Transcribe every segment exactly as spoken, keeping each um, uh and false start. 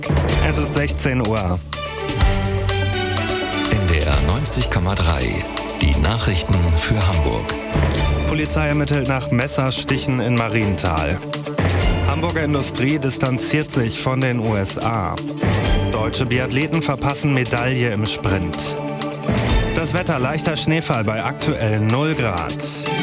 Es ist sechzehn Uhr. N D R neunzig Komma drei. Die Nachrichten für Hamburg. Polizei ermittelt nach Messerstichen in Marienthal. Hamburger Industrie distanziert sich von den U S A. Deutsche Biathleten verpassen Medaille im Sprint. Das Wetter: leichter Schneefall bei aktuell null Grad.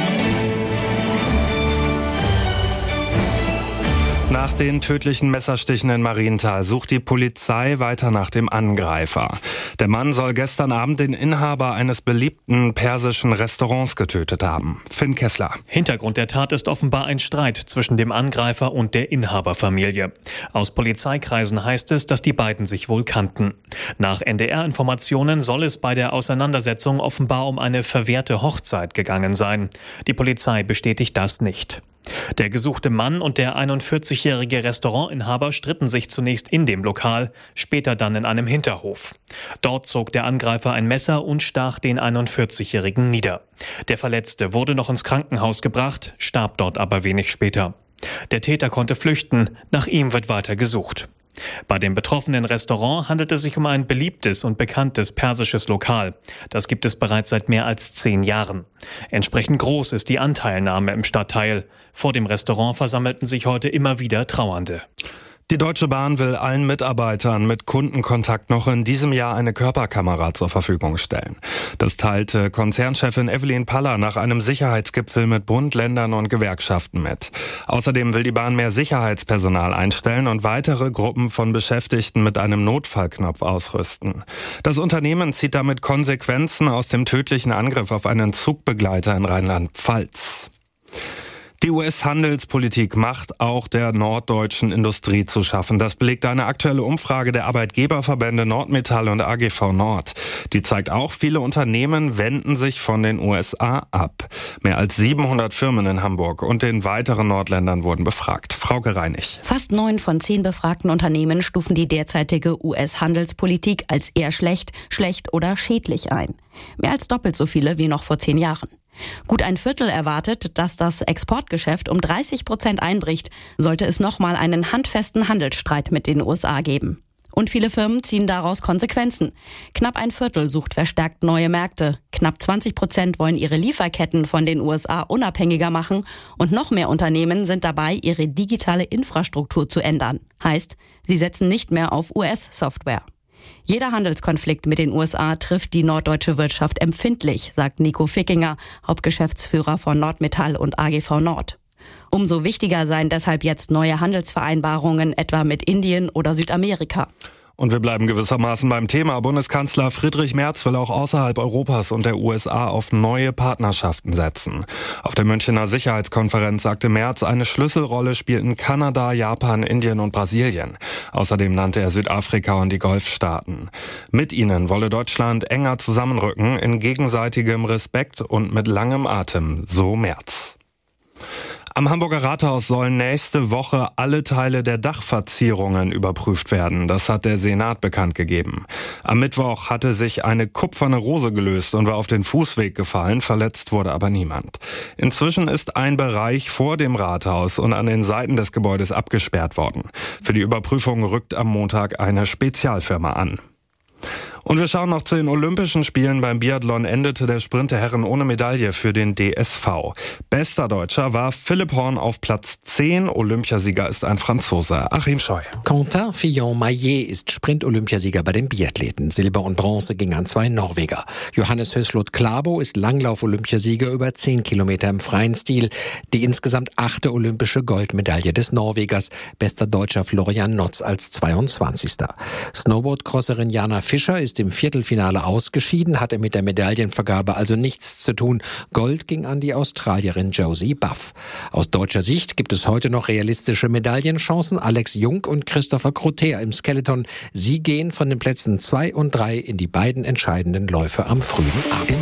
Nach den tödlichen Messerstichen in Marienthal sucht die Polizei weiter nach dem Angreifer. Der Mann soll gestern Abend den Inhaber eines beliebten persischen Restaurants getötet haben. Finn Kessler. Hintergrund der Tat ist offenbar ein Streit zwischen dem Angreifer und der Inhaberfamilie. Aus Polizeikreisen heißt es, dass die beiden sich wohl kannten. Nach N D R-Informationen soll es bei der Auseinandersetzung offenbar um eine verwehrte Hochzeit gegangen sein. Die Polizei bestätigt das nicht. Der gesuchte Mann und der einundvierzigjährige Restaurantinhaber stritten sich zunächst in dem Lokal, später dann in einem Hinterhof. Dort zog der Angreifer ein Messer und stach den einundvierzigjährigen nieder. Der Verletzte wurde noch ins Krankenhaus gebracht, starb dort aber wenig später. Der Täter konnte flüchten, nach ihm wird weiter gesucht. Bei dem betroffenen Restaurant handelt es sich um ein beliebtes und bekanntes persisches Lokal. Das gibt es bereits seit mehr als zehn Jahren. Entsprechend groß ist die Anteilnahme im Stadtteil. Vor dem Restaurant versammelten sich heute immer wieder Trauernde. Die Deutsche Bahn will allen Mitarbeitern mit Kundenkontakt noch in diesem Jahr eine Körperkamera zur Verfügung stellen. Das teilte Konzernchefin Evelyn Paller nach einem Sicherheitsgipfel mit Bund, Ländern und Gewerkschaften mit. Außerdem will die Bahn mehr Sicherheitspersonal einstellen und weitere Gruppen von Beschäftigten mit einem Notfallknopf ausrüsten. Das Unternehmen zieht damit Konsequenzen aus dem tödlichen Angriff auf einen Zugbegleiter in Rheinland-Pfalz. Die U S-Handelspolitik macht auch der norddeutschen Industrie zu schaffen. Das belegt eine aktuelle Umfrage der Arbeitgeberverbände Nordmetall und A G V Nord. Die zeigt auch, viele Unternehmen wenden sich von den U S A ab. Mehr als siebenhundert Firmen in Hamburg und den weiteren Nordländern wurden befragt. Frauke Reinig. Fast neun von zehn befragten Unternehmen stufen die derzeitige U S-Handelspolitik als eher schlecht, schlecht oder schädlich ein. Mehr als doppelt so viele wie noch vor zehn Jahren. Gut ein Viertel erwartet, dass das Exportgeschäft um dreißig Prozent einbricht, sollte es nochmal einen handfesten Handelsstreit mit den U S A geben. Und viele Firmen ziehen daraus Konsequenzen. Knapp ein Viertel sucht verstärkt neue Märkte. Knapp zwanzig Prozent wollen ihre Lieferketten von den U S A unabhängiger machen. Und noch mehr Unternehmen sind dabei, ihre digitale Infrastruktur zu ändern. Heißt, sie setzen nicht mehr auf U S-Software. Jeder Handelskonflikt mit den U S A trifft die norddeutsche Wirtschaft empfindlich, sagt Nico Fickinger, Hauptgeschäftsführer von Nordmetall und A G V Nord. Umso wichtiger seien deshalb jetzt neue Handelsvereinbarungen, etwa mit Indien oder Südamerika. Und wir bleiben gewissermaßen beim Thema. Bundeskanzler Friedrich Merz will auch außerhalb Europas und der U S A auf neue Partnerschaften setzen. Auf der Münchener Sicherheitskonferenz sagte Merz, eine Schlüsselrolle spielten Kanada, Japan, Indien und Brasilien. Außerdem nannte er Südafrika und die Golfstaaten. Mit ihnen wolle Deutschland enger zusammenrücken, in gegenseitigem Respekt und mit langem Atem, so Merz. Am Hamburger Rathaus sollen nächste Woche alle Teile der Dachverzierungen überprüft werden. Das hat der Senat bekannt gegeben. Am Mittwoch hatte sich eine kupferne Rose gelöst und war auf den Fußweg gefallen. Verletzt wurde aber niemand. Inzwischen ist ein Bereich vor dem Rathaus und an den Seiten des Gebäudes abgesperrt worden. Für die Überprüfung rückt am Montag eine Spezialfirma an. Und wir schauen noch zu den Olympischen Spielen. Beim Biathlon endete der Sprint der Herren ohne Medaille für den D S V. Bester Deutscher war Philipp Horn auf Platz zehn. Olympiasieger ist ein Franzose, Achim Scheu. Quentin Fillon-Maillet ist Sprint-Olympiasieger bei den Biathleten. Silber und Bronze ging an zwei Norweger. Johannes Hösloth-Klæbo ist Langlauf-Olympiasieger über zehn Kilometer im freien Stil. Die insgesamt achte olympische Goldmedaille des Norwegers. Bester Deutscher Florian Notz als zweiundzwanzigster Snowboard-Crosserin Jana Fischer ist im Viertelfinale ausgeschieden, hatte mit der Medaillenvergabe also nichts zu tun. Gold ging an die Australierin Josie Buff. Aus deutscher Sicht gibt es heute noch realistische Medaillenchancen. Alex Jung und Christopher Crotter im Skeleton. Sie gehen von den Plätzen zwei und drei in die beiden entscheidenden Läufe am frühen Abend.